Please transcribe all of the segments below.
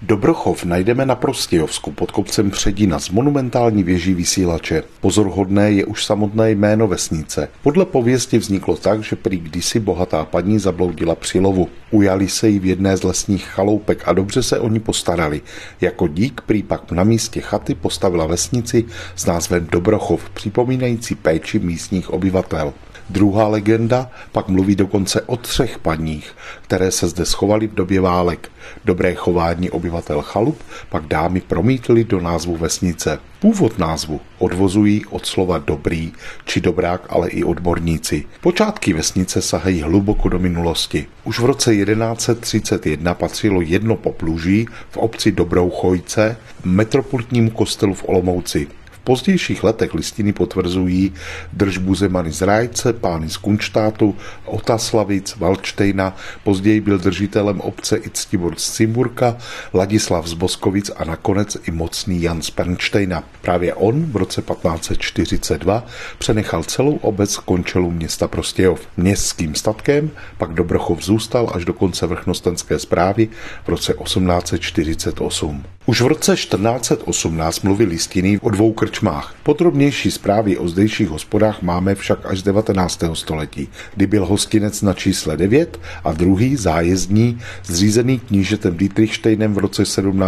Dobrochov najdeme na Prostějovsku pod kopcem Předina z monumentální věží vysílače. Pozoruhodné je už samotné jméno vesnice. Podle pověsti vzniklo tak, že prý kdysi bohatá paní zabloudila při lovu. Ujali se jí v jedné z lesních chaloupek a dobře se o ní postarali. Jako dík prý pak na místě chaty postavila vesnici s názvem Dobrochov, připomínající péči místních obyvatel. Druhá legenda pak mluví dokonce o 3 paních, které se zde schovaly v době válek. Dobré chování obyvatel chalup pak dámy promítly do názvu vesnice. Původ názvu odvozují od slova dobrý či dobrák, ale i odborníci. Počátky vesnice sahají hluboko do minulosti. Už v roce 1131 patřilo jedno poplůží v obci Dobrouchojce metropolitnímu kostelu v Olomouci. V pozdějších letech listiny potvrzují držbu zemany z Rájce, pány z Kunštátu, Otaslavic, Valdštejna, později byl držitelem obce i Ctibor z Cimburka, Ladislav z Boskovic a nakonec i mocný Jan z Pernštejna. Právě on v roce 1542 přenechal celou obec končelům města Prostějov. Městským statkem pak Dobrochov zůstal až do konce vrchnostenské správy v roce 1848. Už v roce 1418 mluví listiny o 2 krčmách. Podrobnější zprávy o zdejších hospodách máme však až z 19. století, kdy byl hostinec na čísle 9 a druhý zájezdní, zřízený knížetem Dietrichsteinem v roce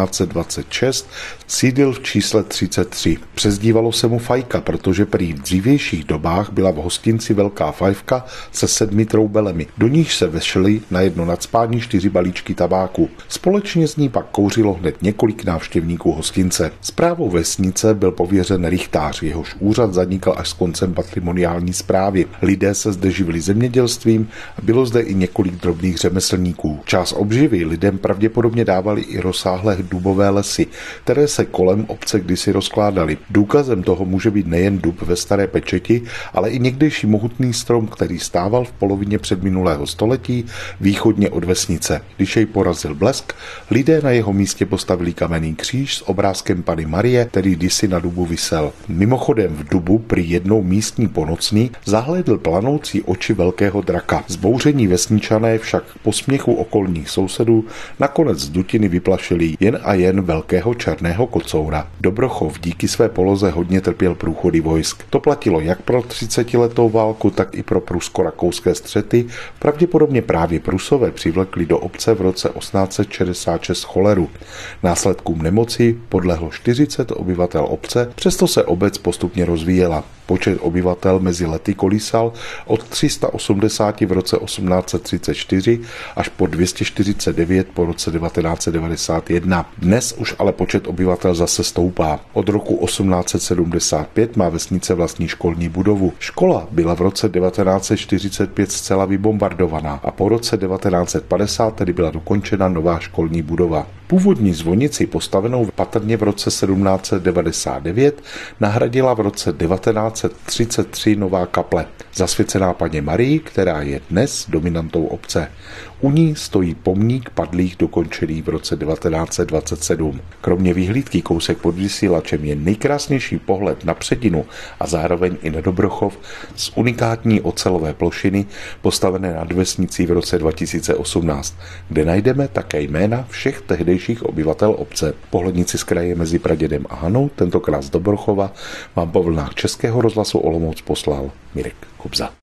1726, sídlil v čísle 33. Přezdívalo se mu Fajka, protože prý v dřívějších dobách byla v hostinci velká fajfka se 7 troubelemi. Do níž se vešly na jedno nacpání 4 balíčky tabáku. Společně s ní pak kouřilo hned několik návštěvníků hostince. Správou vesnice byl pověřen rychtář, jehož úřad zanikl až s koncem patrimoniální správy. Lidé se zde živili zemědělstvím a bylo zde i několik drobných řemeslníků. Část obživy lidem pravděpodobně dávali i rozsáhlé dubové lesy, které se kolem obce kdysi rozkládaly. Důkazem toho může být nejen dub ve Staré Pečeti, ale i někdejší mohutný strom, který stával v polovině předminulého století východně od vesnice. Když jej porazil blesk, lidé na jeho místě postavili kamenný kříž s obrázkem Panny Marie, který kdysi na dubu visel. Mimochodem v dubu prý jednou místní ponocný zahlédl planoucí oči velkého draka. Zbouření vesničané však po směchu okolních sousedů nakonec z dutiny vyplašili jen a jen velkého černého kocoura. Dobrochov díky své poloze hodně trpěl průchody vojsk. To platilo jak pro 30letou válku, tak i pro prusko-rakouské střety. Pravděpodobně právě Prusové přivlekli do obce v roce 1866 choleru. Následkům nemoci podlehlo 40 obyvatel obce, přesto se obec postupně rozvíjela. Počet obyvatel mezi lety kolísal od 380 v roce 1834 až po 249 po roce 1991. Dnes už ale počet obyvatel zase stoupá. Od roku 1875 má vesnice vlastní školní budovu. Škola byla v roce 1945 zcela vybombardovaná a po roce 1950 tedy byla dokončena nová školní budova. Původní zvonici postavenou patrně v roce 1799 nahradila v roce 1933 nová kaple, zasvěcená Panně Marii, která je dnes dominantou obce. U ní stojí pomník padlých dokončený v roce 1927. Kromě vyhlídky kousek pod vysílačem je nejkrásnější pohled na Předinu a zároveň i na Dobrochov z unikátní ocelové plošiny postavené nad vesnicí v roce 2018, kde najdeme také jména všech tehdejších obyvatel obce. Pohlednici z kraje mezi pradědem a Hanou, tentokrát z Dobrochova, vám po vlnách Českého rozhlasu Olomouc poslal Mirek Kobza.